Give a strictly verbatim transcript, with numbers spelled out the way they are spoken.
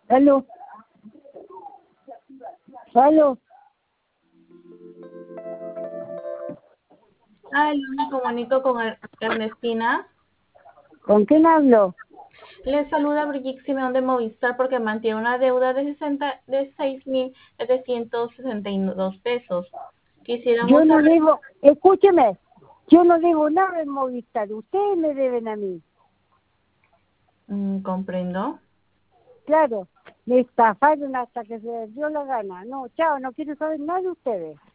Aló. Aló. Ay, me comunico con Er- Ernestina. ¿Con quién hablo? Le saluda Brigitte Simeón de Movistar porque mantiene una deuda de sesenta de seis mil setecientos sesenta y dos pesos. Yo Quisiéramos no saber, digo, escúcheme, yo no digo nada en Movistar, ustedes me deben a mí. mm, comprendo. Claro, me estafaron hasta que se les dio la gana. No, chao, no quiero saber nada de ustedes.